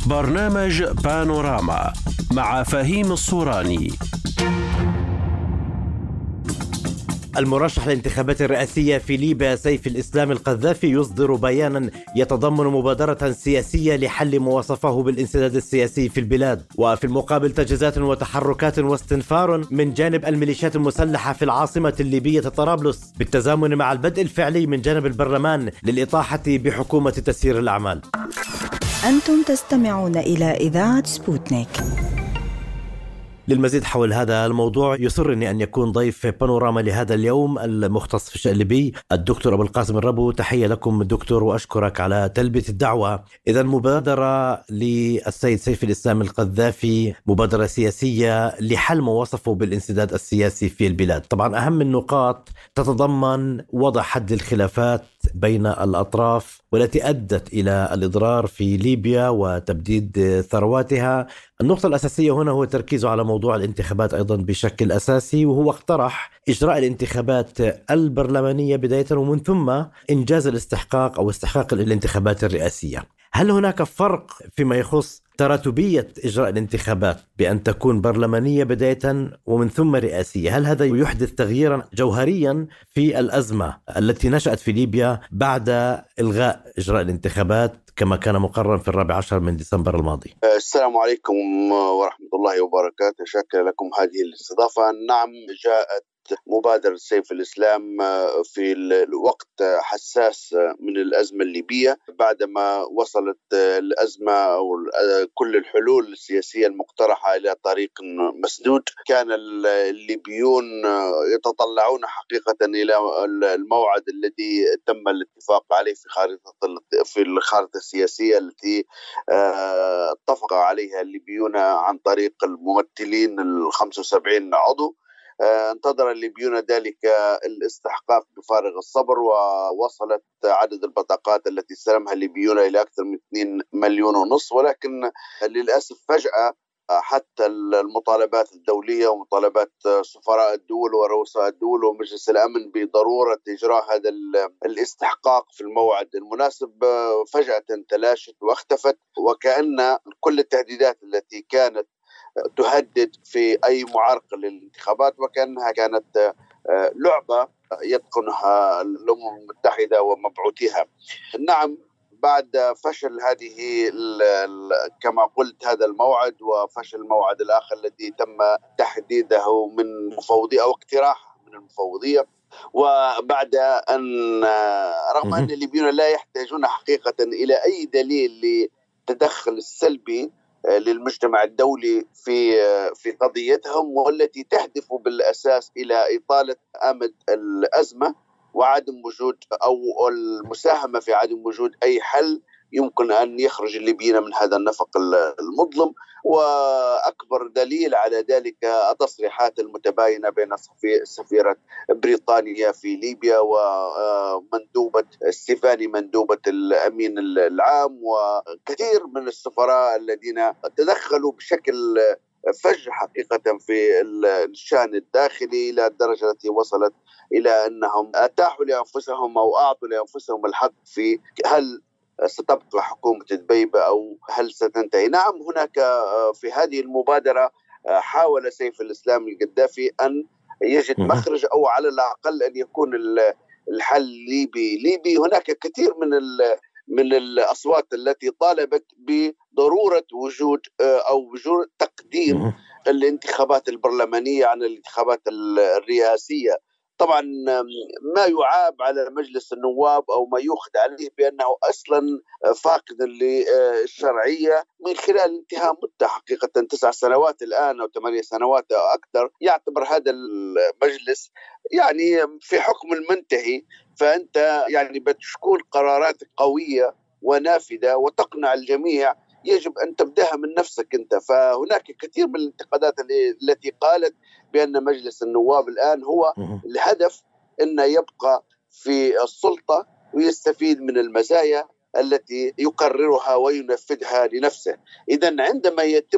برنامج بانوراما مع فهيم الصوراني. المرشح للانتخابات الرئاسية في ليبيا سيف الإسلام القذافي يصدر بيانا يتضمن مبادرة سياسية لحل ما وصفه بالانسداد السياسي في البلاد، وفي المقابل تجهيزات وتحركات واستنفار من جانب الميليشيات المسلحة في العاصمة الليبية طرابلس، بالتزامن مع البدء الفعلي من جانب البرلمان للإطاحة بحكومة تسيير الأعمال. أنتم تستمعون إلى إذاعة سبوتنيك. للمزيد حول هذا الموضوع يسرني أن يكون ضيف بانوراما لهذا اليوم المختص في الشأن الليبي الدكتور أبو القاسم الربو. تحية لكم دكتور وأشكرك على تلبية الدعوة. إذا مبادرة للسيد سيف الإسلام القذافي، مبادرة سياسية لحل ما وصفه بالانسداد السياسي في البلاد. طبعا أهم النقاط تتضمن وضع حد الخلافات بين الأطراف والتي أدت إلى الإضرار في ليبيا وتبديد ثرواتها. النقطة الأساسية هنا هو التركيز على موضوع الانتخابات أيضا بشكل أساسي، وهو اقترح إجراء الانتخابات البرلمانية بداية ومن ثم إنجاز الاستحقاق أو استحقاق الانتخابات الرئاسية. هل هناك فرق فيما يخص تراتبية إجراء الانتخابات بأن تكون برلمانية بداية ومن ثم رئاسية؟ هل هذا يحدث تغييرا جوهريا في الأزمة التي نشأت في ليبيا بعد إلغاء إجراء الانتخابات كما كان مقررا في 14 من ديسمبر الماضي؟ السلام عليكم ورحمة الله وبركاته. شكرا لكم هذه الاستضافة. نعم، جاءت مبادرة سيف الإسلام في الوقت حساس من الأزمة الليبية، بعدما وصلت الأزمة أو كل الحلول السياسية المقترحة إلى طريق مسدود. كان الليبيون يتطلعون حقيقة إلى الموعد الذي تم الاتفاق عليه في الخارطة السياسية التي اتفق عليها الليبيون عن طريق الممثلين 75 عضو. انتظر الليبيون ذلك الاستحقاق بفارغ الصبر، ووصلت عدد البطاقات التي استلمها الليبيون إلى أكثر من 2.5 مليون، ولكن للأسف فجأة حتى المطالبات الدولية ومطالبات سفراء الدول ورؤساء الدول ومجلس الأمن بضرورة إجراء هذا الاستحقاق في الموعد المناسب فجأة تلاشت واختفت، وكأن كل التهديدات التي كانت تهدد في أي معارقة للانتخابات وكأنها كانت لعبة يتقنها الأمم المتحدة ومبعوثيها. نعم، بعد فشل هذه كما قلت هذا الموعد وفشل الموعد الآخر الذي تم تحديده من مفوضية أو اقتراح من المفوضية، وبعد أن رغم أن الليبيون لا يحتاجون حقيقة إلى أي دليل للتدخل السلبي للمجتمع الدولي في قضيتهم، والتي تهدف بالأساس إلى إطالة أمد الأزمة وعدم وجود أو المساهمة في عدم وجود أي حل يمكن أن يخرج الليبيين من هذا النفق المظلم. وأكبر دليل على ذلك التصريحات المتباينة بين سفيرة بريطانيا في ليبيا ومندوبة ستيفاني مندوبة الأمين العام وكثير من السفراء الذين تدخلوا بشكل فج حقيقة في الشأن الداخلي، إلى الدرجة التي وصلت إلى أنهم أتاحوا لأنفسهم أو أعطوا لأنفسهم الحق في هل ستبقى حكومة دبيبة أو هل ستنتهي. نعم، هناك في هذه المبادرة حاول سيف الإسلام القذافي أن يجد مخرج أو على الأقل أن يكون الحل ليبي. هناك كثير من الأصوات التي طالبت بضرورة وجود أو وجود تقديم الانتخابات البرلمانية عن الانتخابات الرئاسية. طبعا ما يعاب على مجلس النواب أو ما يؤخذ عليه بأنه أصلا فاقد للشرعية من خلال انتهاء مدة حقيقة 9 سنوات الآن أو 8 سنوات أو أكثر. يعتبر هذا المجلس يعني في حكم المنتهي، فأنت يعني بتشكل قرارات قوية ونافذة وتقنع الجميع، يجب أن تبدأها من نفسك أنت. فهناك كثير من الانتقادات التي قالت بأن مجلس النواب الآن هو الهدف أن يبقى في السلطة ويستفيد من المزايا التي يقررها وينفذها لنفسه. إذن عندما يتم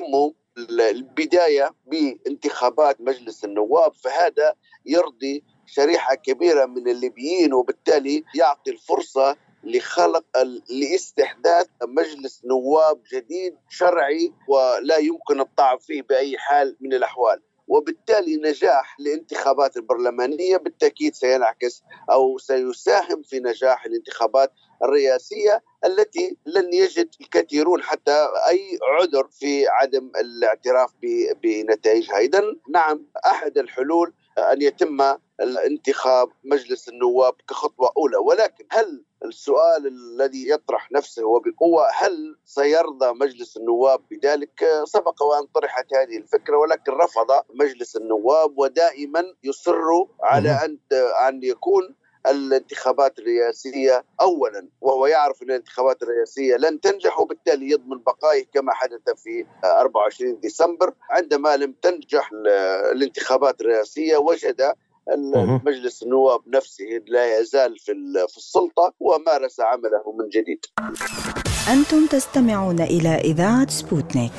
البداية بانتخابات مجلس النواب فهذا يرضي شريحة كبيرة من الليبيين، وبالتالي يعطي الفرصة لاستحداث مجلس نواب جديد شرعي ولا يمكن الطعن فيه بأي حال من الأحوال. وبالتالي نجاح الانتخابات البرلمانية بالتأكيد سينعكس أو سيساهم في نجاح الانتخابات الرئاسية التي لن يجد الكثيرون حتى أي عذر في عدم الاعتراف بنتائجها. إذن نعم، أحد الحلول أن يتم الانتخاب مجلس النواب كخطوة أولى، ولكن هل السؤال الذي يطرح نفسه وبقوة هل سيرضى مجلس النواب بذلك؟ سبق وأن طرحت هذه الفكرة ولكن رفض مجلس النواب، ودائما يصر على أن يكون الانتخابات الرئاسية أولا، وهو يعرف أن الانتخابات الرئاسية لن تنجح وبالتالي يضمن بقائه كما حدث في 24 ديسمبر عندما لم تنجح الانتخابات الرئاسية. وجد المجلس النواب نفسه لا يزال في السلطة ومارس عمله من جديد. أنتم تستمعون إلى إذاعة سبوتنيك.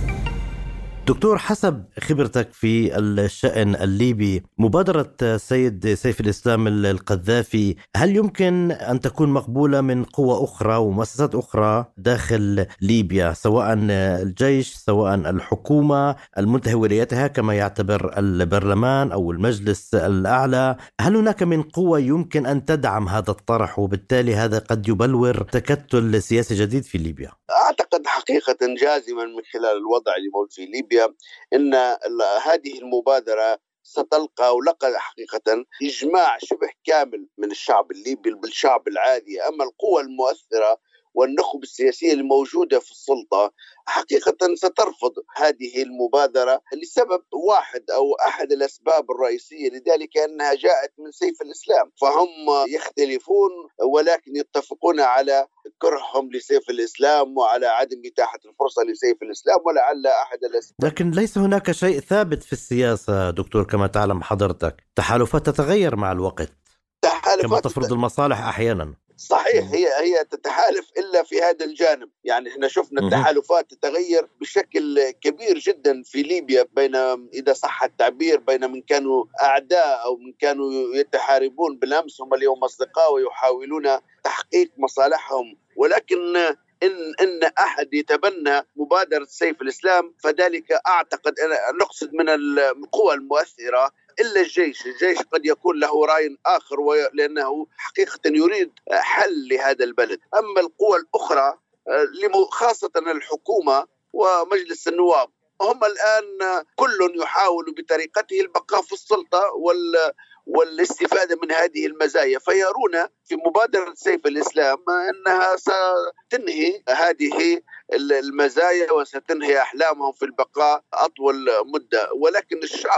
دكتور، حسب خبرتك في الشأن الليبي، مبادرة السيد سيف الإسلام القذافي هل يمكن أن تكون مقبولة من قوى أخرى ومؤسسات أخرى داخل ليبيا، سواء الجيش سواء الحكومة المنتهي ولايتها كما يعتبر البرلمان أو المجلس الأعلى؟ هل هناك من قوة يمكن أن تدعم هذا الطرح وبالتالي هذا قد يبلور تكتل سياسي جديد في ليبيا؟ أعتقد حقيقة جازما من خلال الوضع اللي موجود في ليبيا إن هذه المبادرة ستلقى ولقى حقيقة إجماع شبه كامل من الشعب الليبي بالشعب العادي. أما القوى المؤثرة والنخب السياسية الموجودة في السلطة حقيقة سترفض هذه المبادرة لسبب واحد أو أحد الأسباب الرئيسية لذلك أنها جاءت من سيف الإسلام، فهم يختلفون ولكن يتفقون على كرههم لسيف الإسلام وعلى عدم إتاحة الفرصة لسيف الإسلام، ولعل أحد الأسباب. لكن ليس هناك شيء ثابت في السياسة دكتور كما تعلم حضرتك، تحالفات تتغير مع الوقت كما تفرض المصالح أحيانا. صحيح، هي تتحالف إلا في هذا الجانب. يعني احنا شفنا التحالفات تتغير بشكل كبير جدا في ليبيا بين، إذا صح التعبير، بين من كانوا أعداء أو من كانوا يتحاربون بالأمس هم اليوم أصدقاء ويحاولون تحقيق مصالحهم. ولكن إن أحد يتبنى مبادرة سيف الإسلام فذلك أعتقد أنا نقصد من القوى المؤثرة إلا الجيش قد يكون له رأي آخر لأنه حقيقة يريد حل لهذا البلد. أما القوى الأخرى خاصة الحكومة ومجلس النواب هم الآن كل يحاول بطريقته البقاء في السلطة والاستفادة من هذه المزايا، فيرون في مبادرة سيف الإسلام أنها ستنهي هذه المزايا وستنهي أحلامهم في البقاء أطول مدة. ولكن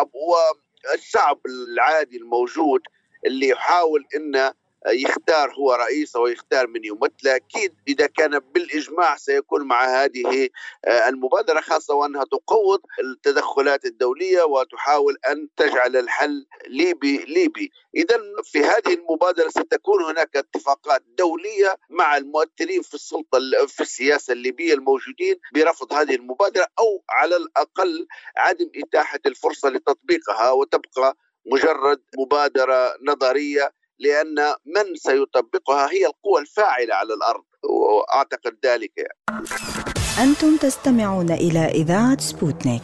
الشعب العادي الموجود اللي يحاول أن يختار هو رئيسه ويختار من يمثله، أكيد إذا كان بالإجماع سيكون مع هذه المبادرة، خاصة وأنها تقوض التدخلات الدولية وتحاول أن تجعل الحل ليبي. إذن في هذه المبادرة ستكون هناك اتفاقات دولية مع المؤثرين في السلطة في السياسة الليبية الموجودين برفض هذه المبادرة أو على الأقل عدم إتاحة الفرصة لتطبيقها وتبقى مجرد مبادرة نظرية، لأن من سيطبقها هي القوى الفاعلة على الأرض، وأعتقد ذلك. أنتم تستمعون إلى إذاعة سبوتنيك.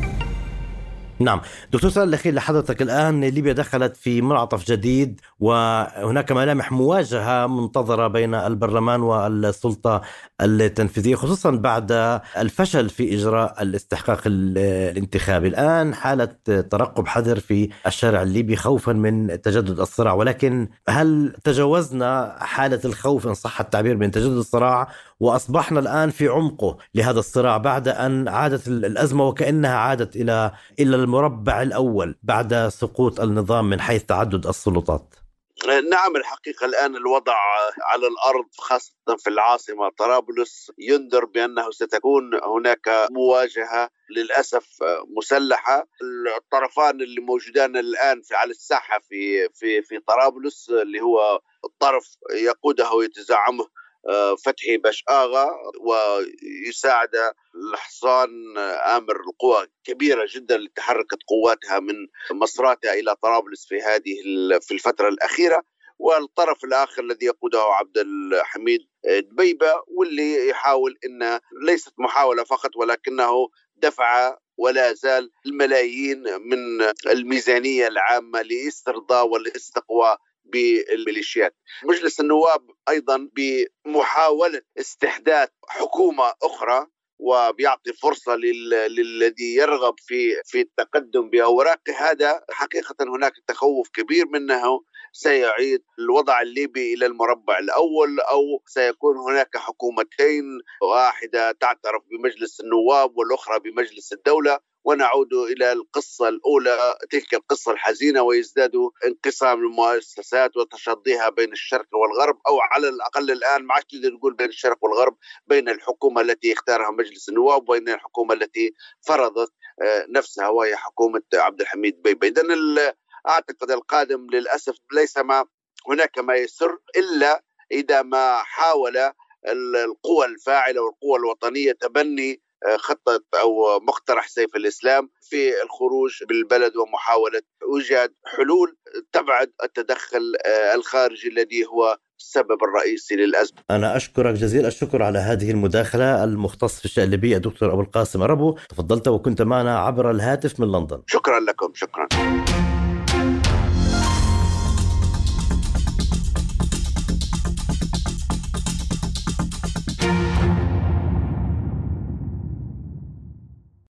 نعم دكتور، سؤال الأخير لحضرتك. الآن ليبيا دخلت في منعطف جديد وهناك ملامح مواجهة منتظرة بين البرلمان والسلطة التنفيذية، خصوصا بعد الفشل في إجراء الاستحقاق الانتخابي. الآن حالة ترقب حذر في الشارع الليبي خوفا من تجدد الصراع، ولكن هل تجاوزنا حالة الخوف إن صح التعبير من تجدد الصراع وأصبحنا الآن في عمقه لهذا الصراع بعد أن عادت الأزمة وكأنها عادت إلى المربع الأول بعد سقوط النظام من حيث تعدد السلطات؟ نعم، الحقيقة الآن الوضع على الأرض خاصة في العاصمة طرابلس ينذر بأنه ستكون هناك مواجهة للأسف مسلحة. الطرفان اللي موجودان الآن على الساحة في طرابلس اللي هو الطرف يقوده ويتزعمه فتحي بشآغا ويساعد الحصان آمر القوى كبيرة جدا اللي تحركت قواتها من مصراتها إلى طرابلس في الفترة الأخيرة. والطرف الآخر الذي يقوده عبد الحميد دبيبة، واللي يحاول إن ليست محاولة فقط ولكنه دفع ولا زال الملايين من الميزانية العامة لاسترضاء والاستقواء بالميليشيات. مجلس النواب أيضا بمحاولة استحداث حكومة أخرى وبيعطي فرصة للذي يرغب في التقدم بأوراقه. هذا حقيقة هناك تخوف كبير منه سيعيد الوضع الليبي إلى المربع الأول، أو سيكون هناك حكومتين، واحدة تعترف بمجلس النواب والأخرى بمجلس الدولة، ونعود إلى القصة الأولى، تلك القصة الحزينة، ويزداد انقسام المؤسسات وتشظيها بين الشرق والغرب، أو على الأقل الآن ما عادش نقول بين الشرق والغرب، بين الحكومة التي اختارها مجلس النواب وبين الحكومة التي فرضت نفسها وهي حكومة عبد الحميد دبيبة. إذن أعتقد القادم للأسف ليس هناك ما يسر إلا إذا ما حاول القوى الفاعلة والقوى الوطنية تبني خطة أو مقترح سيف الإسلام في الخروج بالبلد ومحاولة إيجاد حلول تبعد التدخل الخارجي الذي هو السبب الرئيسي للأزمة. أنا أشكرك جزيل الشكر على هذه المداخلة. المختص في الشأن الليبي الدكتور أبو القاسم الربو، تفضلت وكنت معنا عبر الهاتف من لندن. شكرا لكم. شكرا.